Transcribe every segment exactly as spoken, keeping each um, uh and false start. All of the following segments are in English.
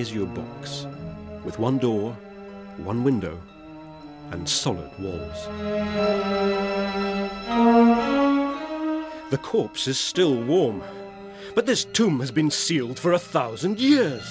is your box, with one door, one window, and solid walls. The corpse is still warm, but this tomb has been sealed for a thousand years.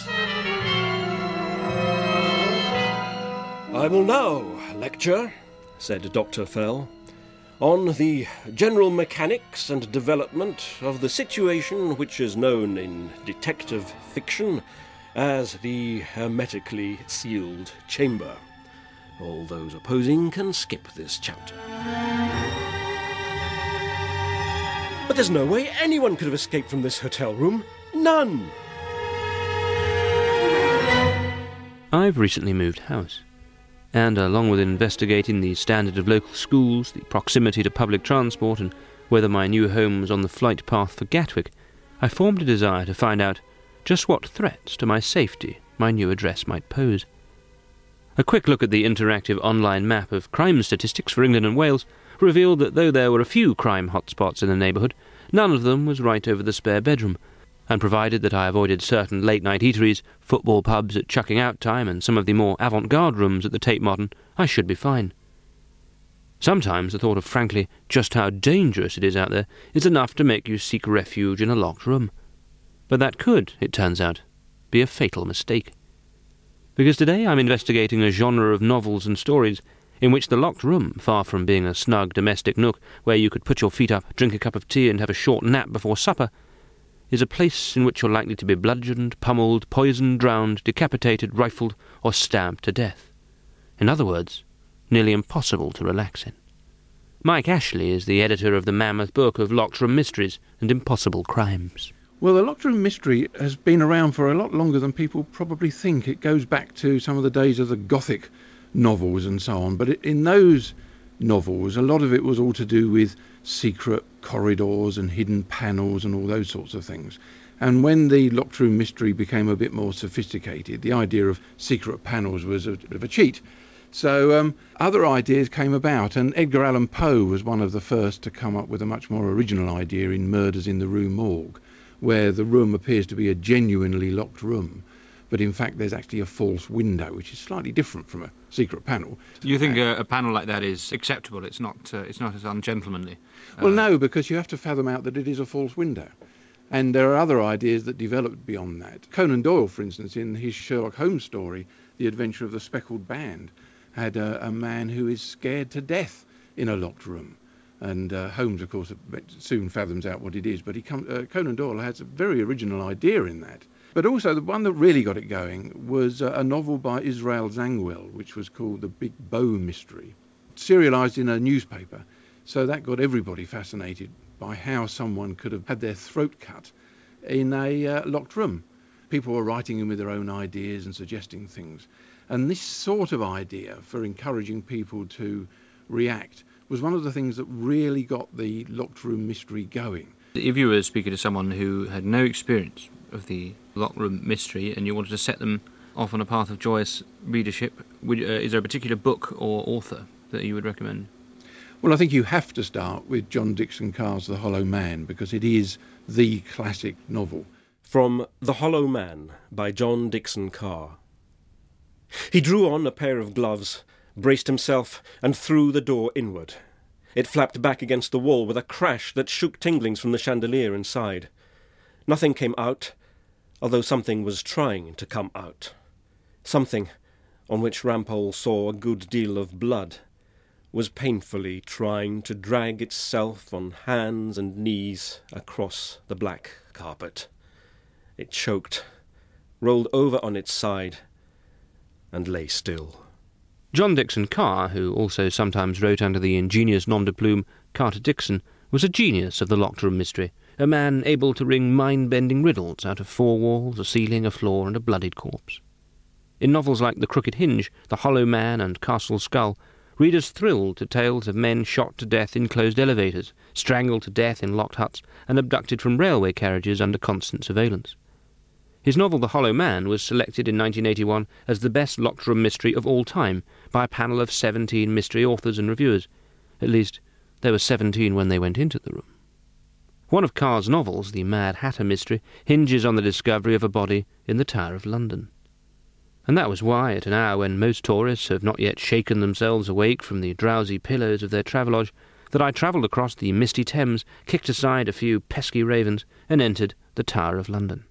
I will now lecture, said Doctor Fell, on the general mechanics and development of the situation which is known in detective fiction as the hermetically sealed chamber. All those opposing can skip this chapter. But there's no way anyone could have escaped from this hotel room. None! I've recently moved house, and along with investigating the standard of local schools, the proximity to public transport, and whether my new home was on the flight path for Gatwick, I formed a desire to find out just what threats to my safety my new address might pose. A quick look at the interactive online map of crime statistics for England and Wales revealed that though there were a few crime hotspots in the neighbourhood, none of them was right over the spare bedroom, and provided that I avoided certain late-night eateries, football pubs at chucking-out time, and some of the more avant-garde rooms at the Tate Modern, I should be fine. Sometimes the thought of, frankly, just how dangerous it is out there is enough to make you seek refuge in a locked room. But that could, it turns out, be a fatal mistake. Because today I'm investigating a genre of novels and stories in which the locked room, far from being a snug domestic nook where you could put your feet up, drink a cup of tea and have a short nap before supper, is a place in which you're likely to be bludgeoned, pummeled, poisoned, drowned, decapitated, rifled, or stabbed to death. In other words, nearly impossible to relax in. Mike Ashley is the editor of the mammoth book of Locked Room Mysteries and Impossible Crimes. Well, the Locked Room Mystery has been around for a lot longer than people probably think. It goes back to some of the days of the Gothic novels and so on. But in those novels, a lot of it was all to do with secret corridors and hidden panels and all those sorts of things. And when the Locked Room Mystery became a bit more sophisticated, the idea of secret panels was a bit of a cheat. So um, other ideas came about, and Edgar Allan Poe was one of the first to come up with a much more original idea in Murders in the Rue Morgue, where the room appears to be a genuinely locked room, but in fact there's actually a false window, which is slightly different from a secret panel. You think uh, a, a panel like that is acceptable? It's not. Uh, it's not as ungentlemanly. Uh, well, no, because you have to fathom out that it is a false window, and there are other ideas that developed beyond that. Conan Doyle, for instance, in his Sherlock Holmes story, The Adventure of the Speckled Band, had a, a man who is scared to death in a locked room. And uh, Holmes, of course, soon fathoms out what it is, but he come, uh, Conan Doyle has a very original idea in that. But also the one that really got it going was uh, a novel by Israel Zangwill, which was called The Big Bow Mystery, serialised in a newspaper. So that got everybody fascinated by how someone could have had their throat cut in a uh, locked room. People were writing in with their own ideas and suggesting things. And this sort of idea for encouraging people to react was one of the things that really got the Locked Room Mystery going. If you were speaking to someone who had no experience of the Locked Room Mystery and you wanted to set them off on a path of joyous readership, would, uh, is there a particular book or author that you would recommend? Well, I think you have to start with John Dickson Carr's The Hollow Man, because it is the classic novel. From The Hollow Man by John Dickson Carr. He drew on a pair of gloves, braced himself, and threw the door inward. It flapped back against the wall with a crash that shook tinglings from the chandelier inside. Nothing came out, although something was trying to come out. Something, on which Rampole saw a good deal of blood, was painfully trying to drag itself on hands and knees across the black carpet. It choked, rolled over on its side, and lay still. John Dickson Carr, who also sometimes wrote under the ingenious nom de plume Carter Dickson, was a genius of the Locked Room Mystery, a man able to wring mind-bending riddles out of four walls, a ceiling, a floor, and a bloodied corpse. In novels like The Crooked Hinge, The Hollow Man, and Castle Skull, readers thrilled to tales of men shot to death in closed elevators, strangled to death in locked huts, and abducted from railway carriages under constant surveillance. His novel The Hollow Man was selected in nineteen eighty-one as the best locked room mystery of all time by a panel of seventeen mystery authors and reviewers. At least, there were seventeen when they went into the room. One of Carr's novels, The Mad Hatter Mystery, hinges on the discovery of a body in the Tower of London. And that was why, at an hour when most tourists have not yet shaken themselves awake from the drowsy pillows of their travelodge, that I travelled across the misty Thames, kicked aside a few pesky ravens, and entered the Tower of London.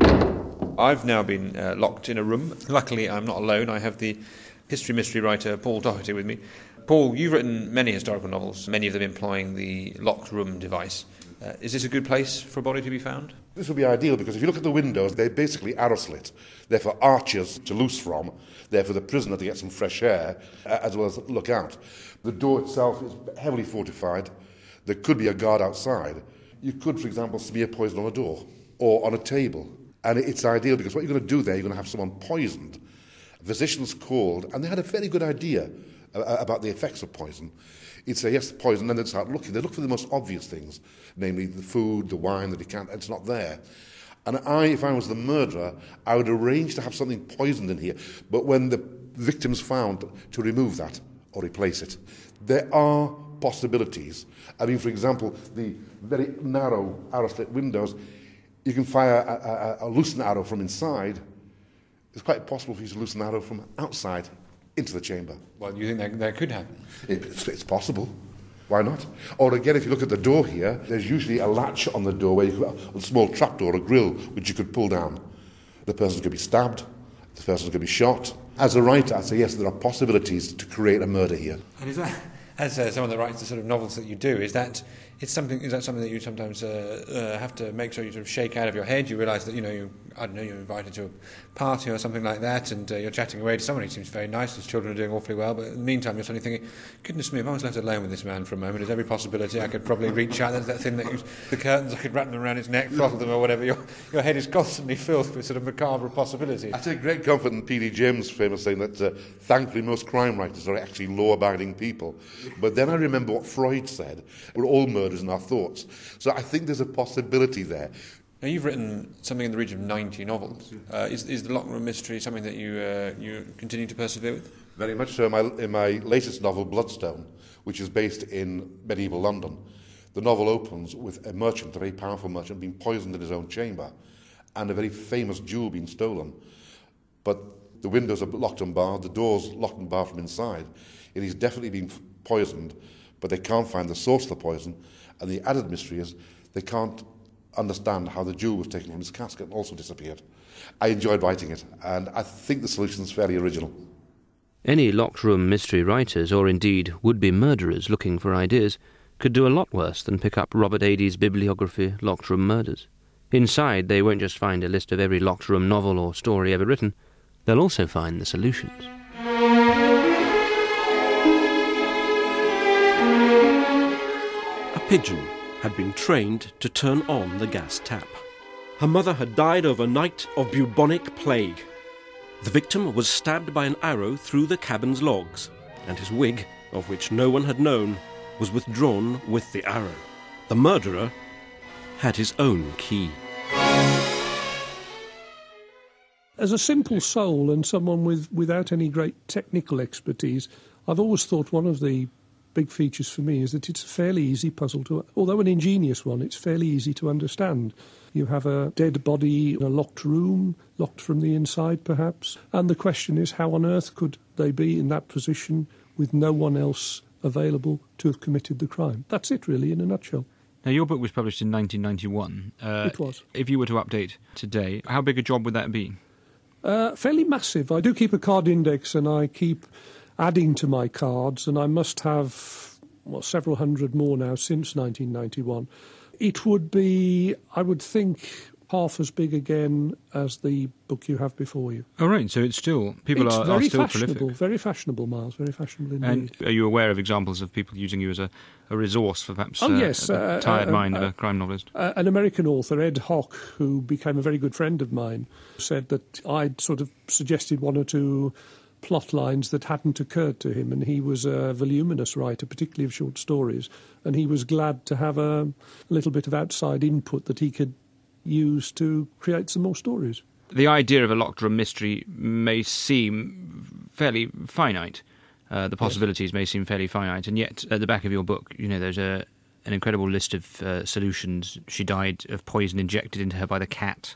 I've now been uh, locked in a room. Luckily, I'm not alone. I have the history mystery writer Paul Doherty with me. Paul, you've written many historical novels, many of them employing the locked room device. Uh, is this a good place for a body to be found? This would be ideal because if you look at the windows, they're basically arrow slit. They're for archers to loose from. They're for the prisoner to get some fresh air, uh, as well as look out. The door itself is heavily fortified. There could be a guard outside. You could, for example, smear poison on a door or on a table. And it's ideal because what you're going to do there, you're going to have someone poisoned. Physicians called, and they had a very good idea about the effects of poison. He'd say, yes, poison, and then they'd start looking. They'd look for the most obvious things, namely the food, the wine, the decant. It's not there. And I, if I was the murderer, I would arrange to have something poisoned in here, but when the victim's found, to remove that or replace it. There are possibilities. I mean, for example, the very narrow arrow-slit windows, you can fire a, a, a loosened arrow from inside. It's quite possible for you to loosen an arrow from outside into the chamber. Well, you think that, that could happen? It, it's, it's possible. Why not? Or again, if you look at the door here, there's usually a latch on the door where you have a small trapdoor, a grill, which you could pull down. The person could be stabbed. The person could be shot. As a writer, I'd say, yes, there are possibilities to create a murder here. And is that, as uh, someone that writes the sort of novels that you do, is that it's something? Is that something that you sometimes uh, uh, have to make sure you sort of shake out of your head? You realise that you know you I don't know you're invited to a party or something like that, and uh, you're chatting away to someone who seems very nice. His children are doing awfully well, but in the meantime you're suddenly thinking, goodness me, if I was left alone with this man for a moment, there's every possibility I could probably reach out. There's that thing that you, the curtains, I could wrap them around his neck, throttle them or whatever. Your your head is constantly filled with sort of macabre possibilities. I take great comfort in P D James' famous saying that uh, thankfully most crime writers are actually law-abiding people. But then I remember what Freud said: we're all murderers in our thoughts. So I think there's a possibility there. Now, you've written something in the region of ninety novels. Uh, is, is the Lock Room Mystery something that you uh, you continue to persevere with? Very much so. My, in my latest novel, Bloodstone, which is based in medieval London, the novel opens with a merchant, a very powerful merchant, being poisoned in his own chamber, and a very famous jewel being stolen. But the windows are locked and barred, the doors locked and barred from inside. It is definitely been poisoned, but they can't find the source of the poison. And the added mystery is they can't understand how the jewel was taken from his casket and also disappeared. I enjoyed writing it, and I think the solution is fairly original. Any locked room mystery writers, or indeed would-be murderers looking for ideas, could do a lot worse than pick up Robert Adie's bibliography, Locked Room Murders. Inside, they won't just find a list of every locked room novel or story ever written, they'll also find the solutions. A pigeon had been trained to turn on the gas tap. Her mother had died overnight of bubonic plague. The victim was stabbed by an arrow through the cabin's logs, and his wig, of which no one had known, was withdrawn with the arrow. The murderer had his own key. As a simple soul and someone with, without any great technical expertise, I've always thought one of the big features for me is that it's a fairly easy puzzle to, although an ingenious one, it's fairly easy to understand. You have a dead body in a locked room, locked from the inside perhaps, and the question is how on earth could they be in that position with no one else available to have committed the crime? That's it really in a nutshell. Now, your book was published in nineteen ninety-one. Uh, it was. If you were to update today, how big a job would that be? Uh, fairly massive. I do keep a card index and I keep adding to my cards, and I must have well, several hundred more now since nineteen ninety-one. It would be, I would think, half as big again as the book you have before you. Oh, right, so it's still, people it's are, very are still fashionable, prolific. Very fashionable, Miles, very fashionable indeed. And are you aware of examples of people using you as a, a resource for perhaps oh, uh, yes, a uh, tired uh, mind uh, of a crime novelist? Uh, an American author, Ed Hock, who became a very good friend of mine, said that I'd sort of suggested one or two plot lines that hadn't occurred to him, and he was a voluminous writer, particularly of short stories, and he was glad to have a little bit of outside input that he could use to create some more stories. The idea of a locked room mystery may seem fairly finite. Uh, the possibilities yes. may seem fairly finite, and yet at the back of your book, you know, there's a an incredible list of uh, solutions. She died of poison injected into her by the cat.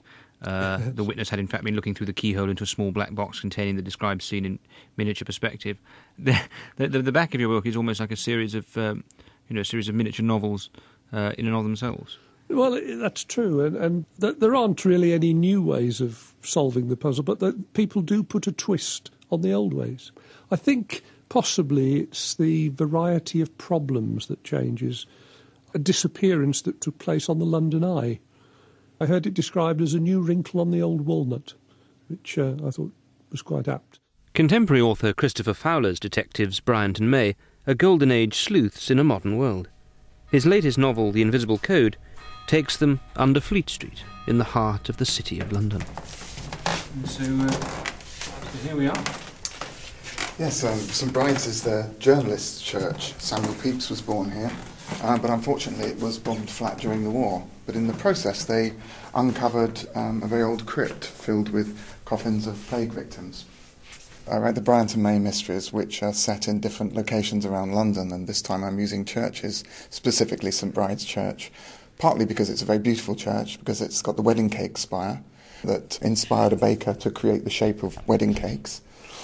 Uh, the witness had in fact been looking through the keyhole into a small black box containing the described scene in miniature perspective. The, the, the back of your book is almost like a series of, um, you know, a series of miniature novels uh, in and of themselves. Well, that's true, and, and th- there aren't really any new ways of solving the puzzle, but the, people do put a twist on the old ways. I think possibly it's the variety of problems that changes. A disappearance that took place on the London Eye. I heard it described as a new wrinkle on the old walnut, which uh, I thought was quite apt. Contemporary author Christopher Fowler's detectives Bryant and May are golden age sleuths in a modern world. His latest novel, The Invisible Code, takes them under Fleet Street, in the heart of the City of London. So, uh, so here we are. Yes, um, St Bride's is the journalist's church. Samuel Pepys was born here, uh, but unfortunately it was bombed flat during the war. But in the process they uncovered um, a very old crypt filled with coffins of plague victims. I write the Bryant and May mysteries, which are set in different locations around London, and this time I'm using churches, specifically St Bride's Church, partly because it's a very beautiful church, because it's got the wedding cake spire that inspired a baker to create the shape of wedding cakes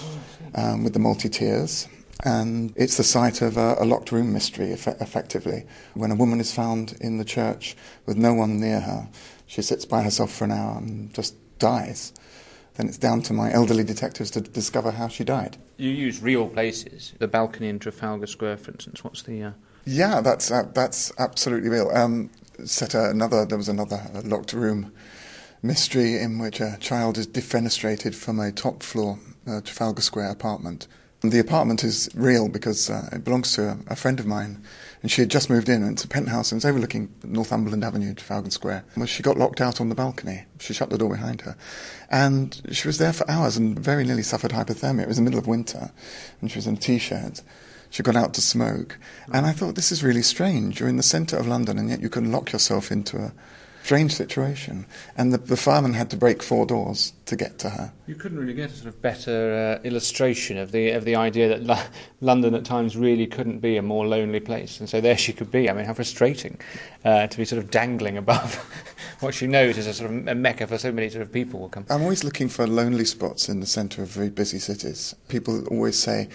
um, with the multi-tiers. And it's the site of a, a locked room mystery, eff- effectively. When a woman is found in the church with no one near her, she sits by herself for an hour and just dies. Then it's down to my elderly detectives to discover how she died. You use real places. The balcony in Trafalgar Square, for instance. What's the... Uh... Yeah, that's uh, that's absolutely real. Um, set a, another. There was another uh, locked room mystery in which a child is defenestrated from a top floor uh, Trafalgar Square apartment. And the apartment is real because uh, it belongs to a, a friend of mine, and she had just moved in, and it's a penthouse, and it's overlooking Northumberland Avenue, Trafalgar Square. Well, she got locked out on the balcony. She shut the door behind her, and she was there for hours and very nearly suffered hypothermia. It was the middle of winter, and she was in a T-shirt. She got out to smoke, and I thought, this is really strange. You're in the centre of London, and yet you can lock yourself into a strange situation. And the, the fireman had to break four doors to get to her. You couldn't really get a sort of better uh, illustration of the of the idea that L- London at times really couldn't be a more lonely place. And so there she could be. I mean, how frustrating uh, to be sort of dangling above what she knows is a sort of a mecca for so many sort of people will come. I'm always looking for lonely spots in the centre of very busy cities. People always say,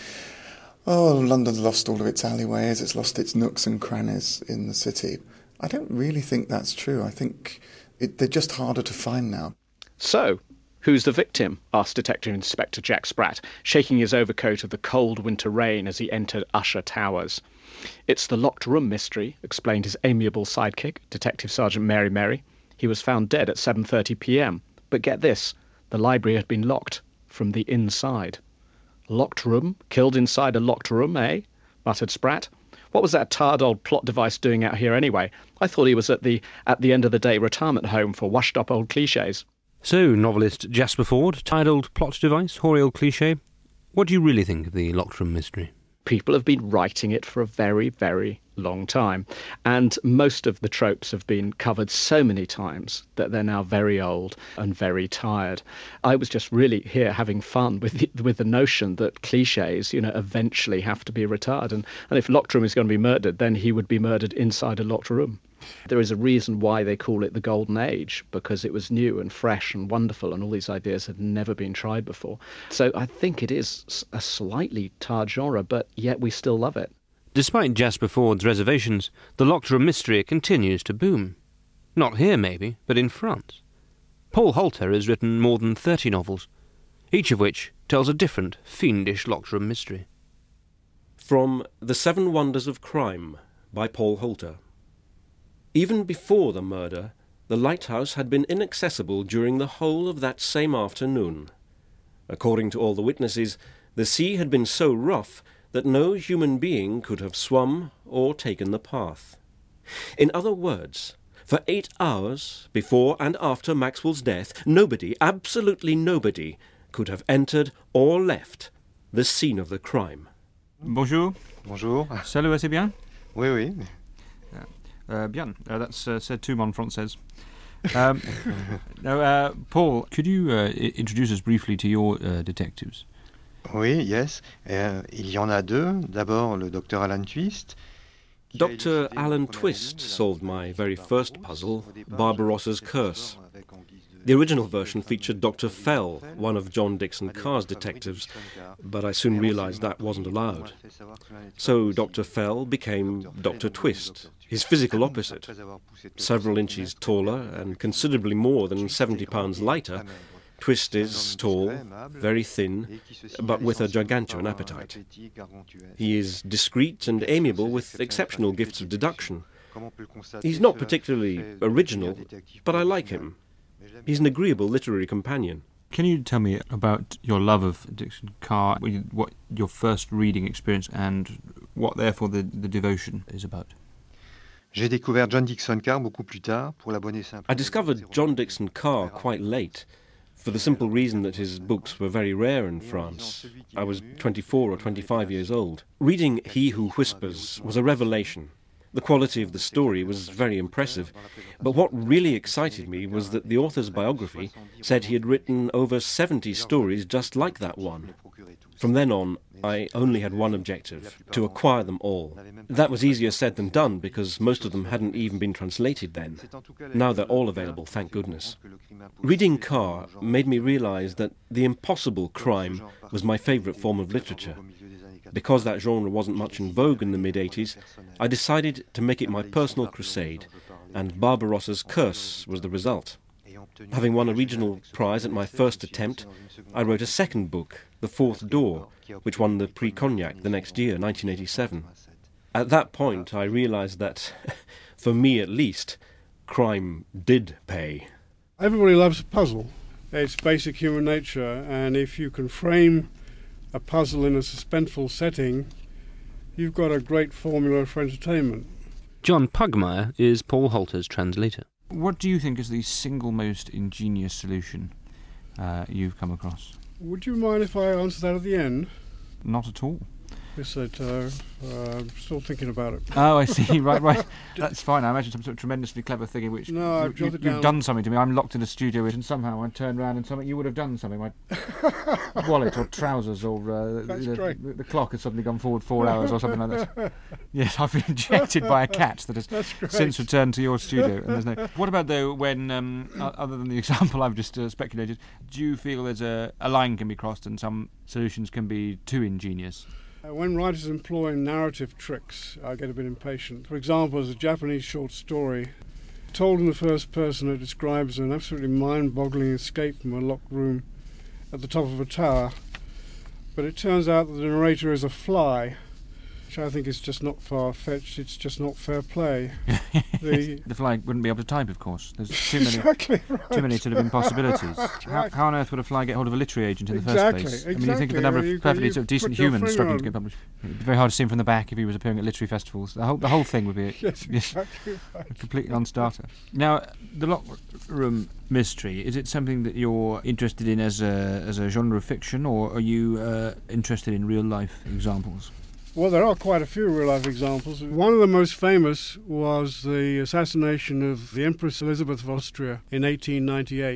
oh, London's lost all of its alleyways, it's lost its nooks and crannies in the city. I don't really think that's true. I think it, they're just harder to find now. So, who's the victim? Asked Detective Inspector Jack Spratt, shaking his overcoat of the cold winter rain as he entered Usher Towers. It's the locked room mystery, explained his amiable sidekick, Detective Sergeant Mary Mary. He was found dead at seven thirty p.m. But get this, the library had been locked from the inside. Locked room? Killed inside a locked room, eh? Muttered Spratt. What was that tarred old plot device doing out here anyway? I thought he was at the, at the end of the day, retirement home for washed-up old clichés. So, novelist Jasper Fforde, tired old plot device, hoary old cliché. What do you really think of the locked room mystery? People have been writing it for a very, very long time. And most of the tropes have been covered so many times that they're now very old and very tired. I was just really here having fun with the, with the notion that cliches, you know, eventually have to be retired. And, and if Locked Room is going to be murdered, then he would be murdered inside a locked room. There is a reason why they call it the Golden Age, because it was new and fresh and wonderful, and all these ideas had never been tried before. So I think it is a slightly tarred genre, but yet we still love it. Despite Jasper Fforde's reservations, the locked room mystery continues to boom. Not here, maybe, but in France. Paul Holter has written more than thirty novels, each of which tells a different, fiendish locked room mystery. From The Seven Wonders of Crime by Paul Holter. Even before the murder, the lighthouse had been inaccessible during the whole of that same afternoon. According to all the witnesses, the sea had been so rough that no human being could have swum or taken the path. In other words, for eight hours before and after Maxwell's death, nobody, absolutely nobody, could have entered or left the scene of the crime. Bonjour. Bonjour. Ça le assez bien? Oui, oui. Uh, bien. Uh, that's uh, said tout mon français. Um, now, uh, Paul, could you uh, I- introduce us briefly to your uh, detectives? Oui, yes. Uh, il y en a deux. D'abord, le docteur Alan Twist. Doctor Alan Twist solved my very first puzzle, Barbarossa's Curse. The original version featured Doctor Fell, one of John Dickson Carr's detectives, but I soon realised that wasn't allowed. So Doctor Fell became Doctor Twist, his physical opposite. Several inches taller and considerably more than seventy pounds lighter, Twist is tall, very thin, but with a gargantuan appetite. He is discreet and amiable with exceptional gifts of deduction. He's not particularly original, but I like him. He's an agreeable literary companion. Can you tell me about your love of Dickson Carr, what your first reading experience, and what therefore the, the devotion is about? J'ai découvert John Dickson Carr beaucoup plus tard pour la bonne et simple. I discovered John Dickson Carr quite late, for the simple reason that his books were very rare in France. I was twenty-four or twenty-five years old. Reading He Who Whispers was a revelation. The quality of the story was very impressive, but what really excited me was that the author's biography said he had written over seventy stories just like that one. From then on, I only had one objective, to acquire them all. That was easier said than done, because most of them hadn't even been translated then. Now they're all available, thank goodness. Reading Carr made me realise that the impossible crime was my favourite form of literature. Because that genre wasn't much in vogue in the mid-eighties, I decided to make it my personal crusade, and Barbarossa's Curse was the result. Having won a regional prize at my first attempt, I wrote a second book, The Fourth Door, which won the Prix Cognac the next year, nineteen eighty-seven. At that point, I realised that, for me at least, crime did pay. Everybody loves a puzzle. It's basic human nature, and if you can frame a puzzle in a suspenseful setting, you've got a great formula for entertainment. John Pugmire is Paul Holter's translator. What do you think is the single most ingenious solution uh, you've come across? Would you mind if I answer that at the end? Not at all. Yes, that, uh, uh, I'm still thinking about it. Oh, I see. Right, right. That's fine. I imagine some sort of tremendously clever thing in which no, I've you, jotted you, down. You've done something to me. I'm locked in a studio and somehow I turn around and something you would have done something. My wallet or trousers or uh, the, the, the clock has suddenly gone forward four hours or something like that. Yes, I've been injected by a cat that has since returned to your studio. And there's no. What about though when, um, other than the example I've just uh, speculated, do you feel there's a, a line can be crossed and some solutions can be too ingenious? Uh, when writers employ narrative tricks, I get a bit impatient. For example, there's a Japanese short story told in the first person that describes an absolutely mind-boggling escape from a locked room at the top of a tower. But it turns out that the narrator is a fly, which I think is just not far-fetched, it's just not fair play. the, the fly wouldn't be able to type, of course. There's too many, exactly right. too many sort of impossibilities. Right. How, how on earth would a fly get hold of a literary agent in the exactly, first place? Exactly. I mean, you think of the number of you, perfectly you sort of decent put your humans finger struggling on. to get published. It'd be very hard to see him from the back if he was appearing at literary festivals. The whole, the whole thing would be a, yes, exactly right. a complete non-starter. Now, the Locked Room mystery, is it something that you're interested in as a, as a genre of fiction, or are you uh, interested in real-life examples? Well, there are quite a few real-life examples. One of the most famous was the assassination of the Empress Elizabeth of Austria in eighteen ninety-eight.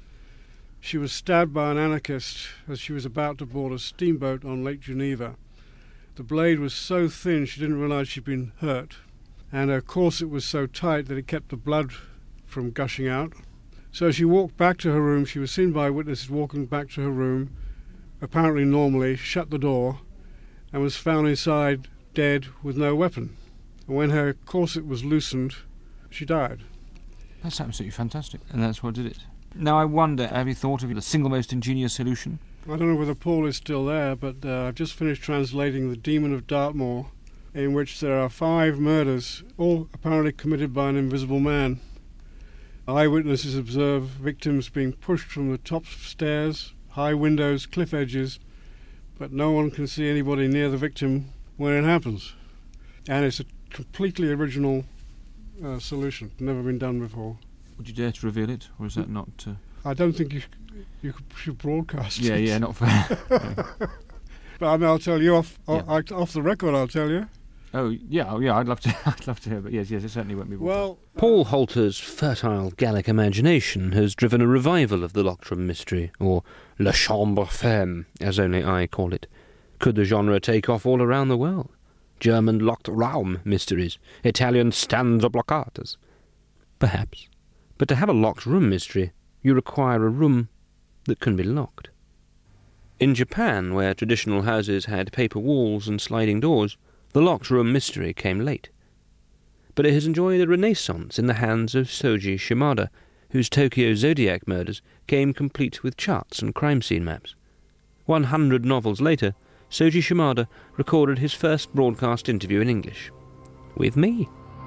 She was stabbed by an anarchist as she was about to board a steamboat on Lake Geneva. The blade was so thin she didn't realise she'd been hurt, and her corset was so tight that it kept the blood from gushing out. So she walked back to her room. She was seen by witnesses walking back to her room, apparently normally, shut the door, and was found inside dead with no weapon. And when her corset was loosened, she died. That's absolutely fantastic, and that's what did it. Now I wonder, have you thought of the single most ingenious solution? I don't know whether Paul is still there, but uh, I've just finished translating The Demon of Dartmoor, in which there are five murders, all apparently committed by an invisible man. Eyewitnesses observe victims being pushed from the top stairs, high windows, cliff edges, but no one can see anybody near the victim when it happens. And it's a completely original uh, solution, never been done before. Would you dare to reveal it, or is that not... Uh... I don't think you you should broadcast yeah, it. Yeah, not fair. Yeah. But I mean, I'll tell you off yeah. off, off the record. I'll tell you. Oh yeah, oh yeah. I'd love to. I'd love to hear. But yes, yes, it certainly won't be. Well, Paul Holter's fertile Gallic imagination has driven a revival of the Locked Room mystery, or La Chambre Ferme, as only I call it. Could the genre take off all around the world? German Locked Raum mysteries, Italian Stanza Bloccatas. Perhaps. But to have a Locked Room mystery you require a room that can be locked. In Japan, where traditional houses had paper walls and sliding doors, the locked room mystery came late. But it has enjoyed a renaissance in the hands of Soji Shimada, whose Tokyo Zodiac murders came complete with charts and crime scene maps. One hundred novels later, Soji Shimada recorded his first broadcast interview in English. With me.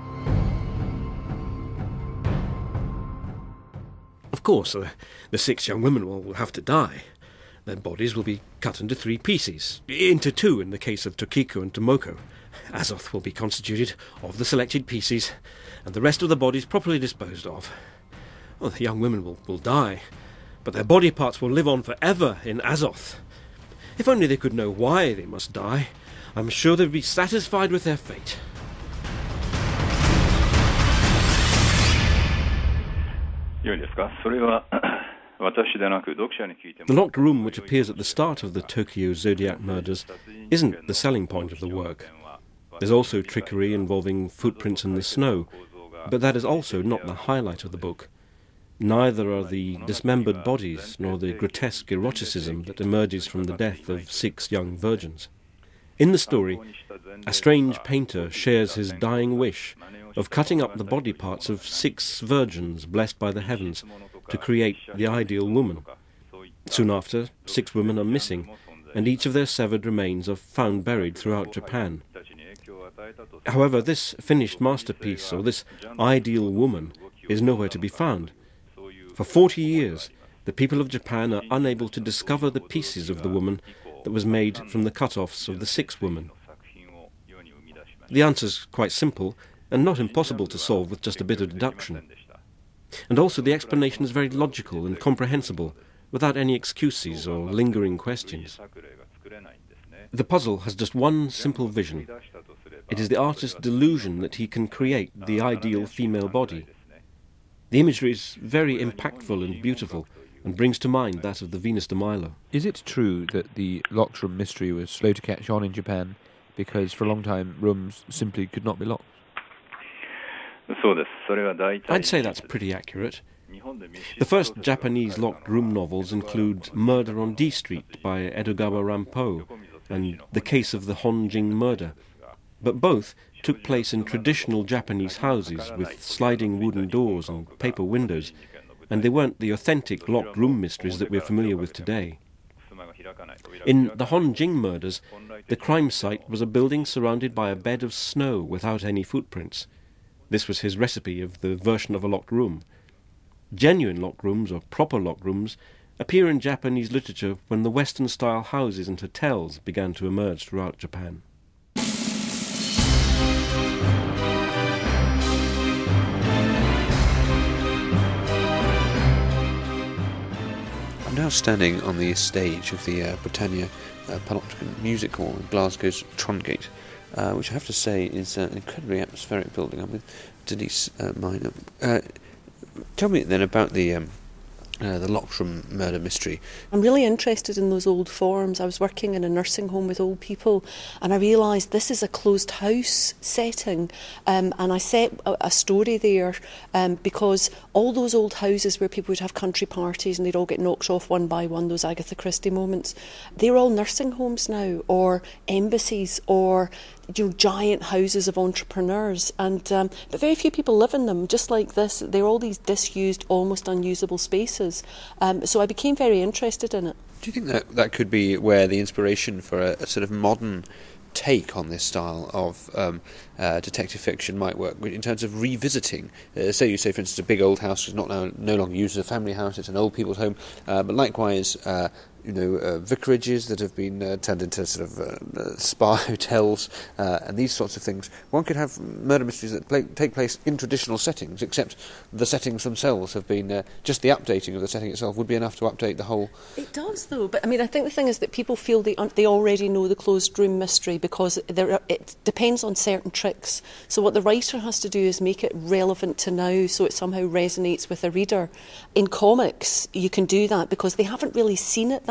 Of course, uh, the six young women will, will have to die. Their bodies will be cut into three pieces, into two in the case of Tokiko and Tomoko. Azoth will be constituted of the selected pieces, and the rest of the bodies properly disposed of. Well, the young women will, will die, but their body parts will live on forever in Azoth. If only they could know why they must die, I'm sure they'd be satisfied with their fate. The locked room which appears at the start of the Tokyo Zodiac murders isn't the selling point of the work. There's also trickery involving footprints in the snow, but that is also not the highlight of the book. Neither are the dismembered bodies nor the grotesque eroticism that emerges from the death of six young virgins. In the story, a strange painter shares his dying wish of cutting up the body parts of six virgins blessed by the heavens to create the ideal woman. Soon after, six women are missing, and each of their severed remains are found buried throughout Japan. However, this finished masterpiece, or this ideal woman, is nowhere to be found. For forty years, the people of Japan are unable to discover the pieces of the woman that was made from the cut-offs of the six women. The answer's quite simple, and not impossible to solve with just a bit of deduction. And also the explanation is very logical and comprehensible, without any excuses or lingering questions. The puzzle has just one simple vision. It is the artist's delusion that he can create the ideal female body. The imagery is very impactful and beautiful, and brings to mind that of the Venus de Milo. Is it true that the locked room mystery was slow to catch on in Japan, because for a long time rooms simply could not be locked? I'd say that's pretty accurate. The first Japanese locked room novels include Murder on D Street by Edogawa Rampo and The Case of the Honjing Murder, but both took place in traditional Japanese houses with sliding wooden doors and paper windows, and they weren't the authentic locked room mysteries that we're familiar with today. In the Honjing Murders, the crime site was a building surrounded by a bed of snow without any footprints. This was his recipe of the version of a locked room. Genuine locked rooms, or proper locked rooms, appear in Japanese literature when the Western-style houses and hotels began to emerge throughout Japan. I'm now standing on the stage of the uh, Britannia uh, Panopticon Music Hall in Glasgow's Trongate, uh, which I have to say is uh, an incredibly atmospheric building. I'm with Denise uh, Minor. Uh, tell me then about the um, uh, the locked room murder mystery. I'm really interested in those old forms. I was working in a nursing home with old people, and I realised this is a closed house setting, um, and I set a, a story there um, because all those old houses where people would have country parties and they'd all get knocked off one by one, those Agatha Christie moments, they're all nursing homes now, or embassies, or you know, giant houses of entrepreneurs, and um, but very few people live in them. Just like this, they're all these disused, almost unusable spaces. Um, so I became very interested in it. Do you think that that could be where the inspiration for a, a sort of modern take on this style of um, uh, detective fiction might work, in terms of revisiting, uh, say you say for instance a big old house is not now no longer used as a family house, it's an old people's home, uh, but likewise uh, you know, uh, vicarages that have been uh, turned into sort of uh, uh, spa hotels uh, and these sorts of things. One could have murder mysteries that play, take place in traditional settings, except the settings themselves have been, uh, just the updating of the setting itself would be enough to update the whole. It does, though. But I mean, I think the thing is that people feel they un- they already know the closed room mystery because there are, it depends on certain tricks. So what the writer has to do is make it relevant to now, so it somehow resonates with a reader. In comics, you can do that because they haven't really seen it that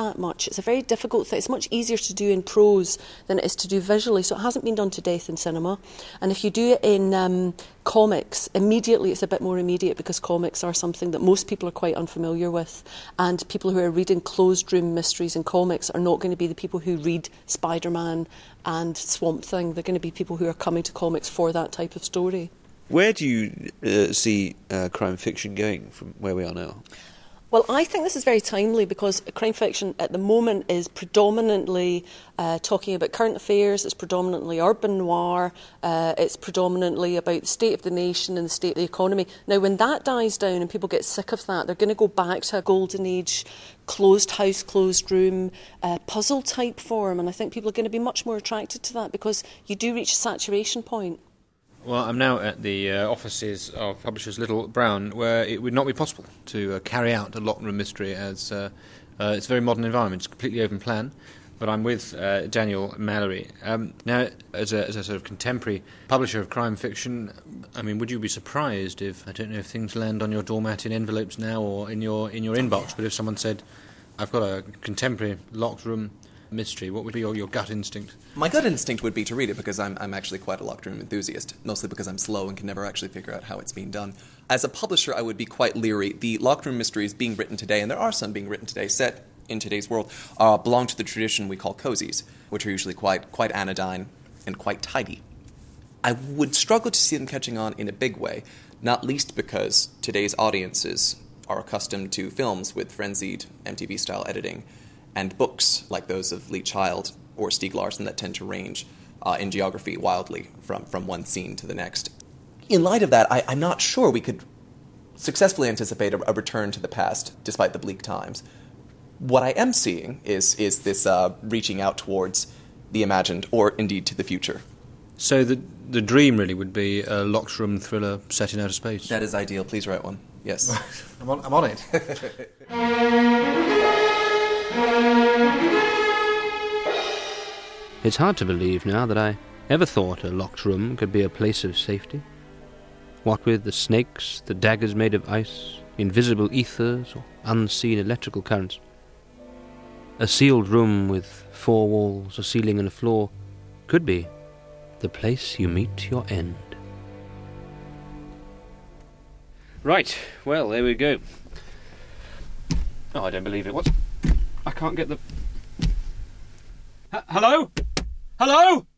that much. It's a very difficult thing. It's much easier to do in prose than it is to do visually, so it hasn't been done to death in cinema. And if you do it in um, comics, immediately it's a bit more immediate, because comics are something that most people are quite unfamiliar with, and people who are reading closed room mysteries in comics are not going to be the people who read Spider-Man and Swamp Thing. They're going to be people who are coming to comics for that type of story. Where do you uh, see uh, crime fiction going from where we are now? Well, I think this is very timely, because crime fiction at the moment is predominantly uh, talking about current affairs, it's predominantly urban noir, uh, it's predominantly about the state of the nation and the state of the economy. Now, when that dies down and people get sick of that, they're going to go back to a golden age, closed house, closed room, uh, puzzle type form, and I think people are going to be much more attracted to that, because you do reach a saturation point. Well, I'm now at the uh, offices of publishers Little Brown, where it would not be possible to uh, carry out a locked room mystery, as uh, uh, it's a very modern environment. It's a completely open plan. But I'm with uh, Daniel Mallory. Um, now, as a, as a sort of contemporary publisher of crime fiction, I mean, would you be surprised if, I don't know if things land on your doormat in envelopes now or in your in your inbox, but if someone said, I've got a contemporary locked room mystery, what would be your, your gut instinct? My gut instinct would be to read it, because I'm, I'm actually quite a locked room enthusiast, mostly because I'm slow and can never actually figure out how it's being done. As a publisher, I would be quite leery. The locked room mysteries being written today, and there are some being written today, set in today's world, uh, belong to the tradition we call cozies, which are usually quite, quite anodyne and quite tidy. I would struggle to see them catching on in a big way, not least because today's audiences are accustomed to films with frenzied M T V-style editing, and books like those of Lee Child or Stieg Larsson that tend to range uh, in geography wildly from, from one scene to the next. In light of that, I, I'm not sure we could successfully anticipate a, a return to the past, despite the bleak times. What I am seeing is, is this uh, reaching out towards the imagined, or indeed to the future. So the the dream really would be a locked room thriller set in outer space? That is ideal. Please write one. Yes. I'm on, I'm on it. It's hard to believe now that I ever thought a locked room could be a place of safety. What with the snakes, the daggers made of ice, invisible ethers, or unseen electrical currents. A sealed room with four walls, a ceiling and a floor could be the place you meet your end. Right, well, there we go. Oh, I don't believe it. What's... I can't get the... H- hello? Hello?